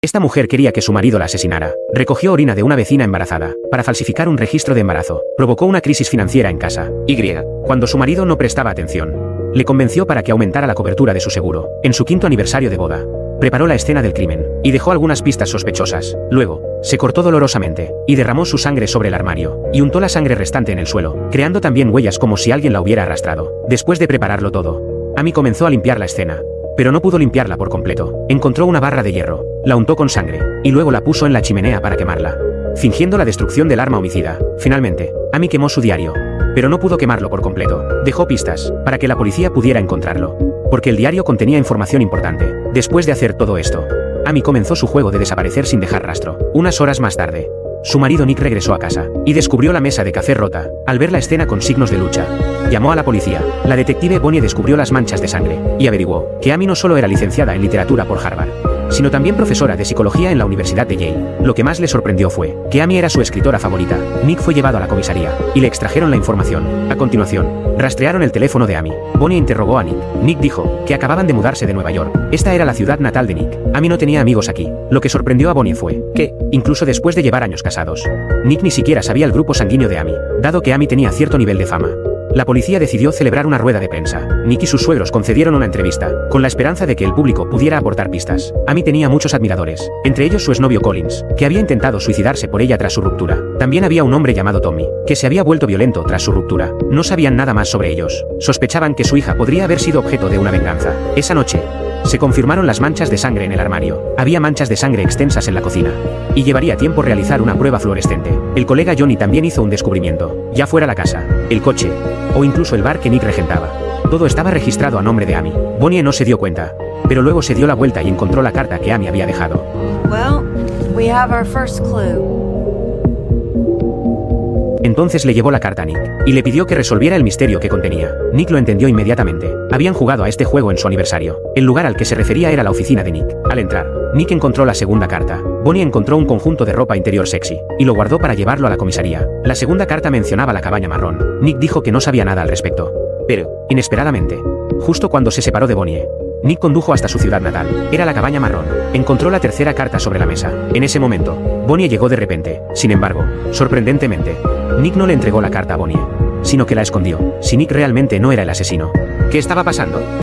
Esta mujer quería que su marido la asesinara. Recogió orina de una vecina embarazada para falsificar un registro de embarazo. Provocó una crisis financiera en casa. Y, cuando su marido no prestaba atención, le convenció para que aumentara la cobertura de su seguro. En su 5º aniversario de boda, preparó la escena del crimen y dejó algunas pistas sospechosas. Luego, se cortó dolorosamente y derramó su sangre sobre el armario y untó la sangre restante en el suelo, creando también huellas como si alguien la hubiera arrastrado. Después de prepararlo todo, Amy comenzó a limpiar la escena, pero no pudo limpiarla por completo. Encontró una barra de hierro, la untó con sangre y luego la puso en la chimenea para quemarla, fingiendo la destrucción del arma homicida. Finalmente, Amy quemó su diario, pero no pudo quemarlo por completo. Dejó pistas para que la policía pudiera encontrarlo, porque el diario contenía información importante. Después de hacer todo esto, Amy comenzó su juego de desaparecer sin dejar rastro. Unas horas más tarde, su marido Nick regresó a casa y descubrió la mesa de café rota. Al ver la escena con signos de lucha, llamó a la policía. La detective Bonnie descubrió las manchas de sangre y averiguó que Amy no solo era licenciada en literatura por Harvard, sino también profesora de psicología en la Universidad de Yale. Lo que más le sorprendió fue que Amy era su escritora favorita. Nick fue llevado a la comisaría y le extrajeron la información. A continuación, rastrearon el teléfono de Amy. Bonnie interrogó a Nick. Nick dijo que acababan de mudarse de Nueva York. Esta era la ciudad natal de Nick. Amy no tenía amigos aquí. Lo que sorprendió a Bonnie fue que, incluso después de llevar años casados, Nick ni siquiera sabía el grupo sanguíneo de Amy, dado que Amy tenía cierto nivel de fama. La policía decidió celebrar una rueda de prensa. Nick y sus suegros concedieron una entrevista, con la esperanza de que el público pudiera aportar pistas. Amy tenía muchos admiradores, entre ellos su exnovio Collins, que había intentado suicidarse por ella tras su ruptura. También había un hombre llamado Tommy, que se había vuelto violento tras su ruptura. No sabían nada más sobre ellos. Sospechaban que su hija podría haber sido objeto de una venganza. Esa noche, se confirmaron las manchas de sangre en el armario. Había manchas de sangre extensas en la cocina, y llevaría tiempo realizar una prueba fluorescente. El colega Johnny también hizo un descubrimiento. Ya fuera la casa, el coche, o incluso el bar que Nick regentaba, todo estaba registrado a nombre de Amy. Bonnie no se dio cuenta, pero luego se dio la vuelta y encontró la carta que Amy había dejado. Well, we have our first clue. Entonces le llevó la carta a Nick y le pidió que resolviera el misterio que contenía. Nick lo entendió inmediatamente. Habían jugado a este juego en su aniversario. El lugar al que se refería era la oficina de Nick. Al entrar, Nick encontró la segunda carta. Bonnie encontró un conjunto de ropa interior sexy y lo guardó para llevarlo a la comisaría. La segunda carta mencionaba la cabaña marrón. Nick dijo que no sabía nada al respecto. Pero, inesperadamente, justo cuando se separó de Bonnie, Nick condujo hasta su ciudad natal. Era la cabaña marrón. Encontró la tercera carta sobre la mesa. En ese momento, Bonnie llegó de repente. Sin embargo, sorprendentemente, Nick no le entregó la carta a Bonnie, sino que la escondió. Si Nick realmente no era el asesino, ¿qué estaba pasando?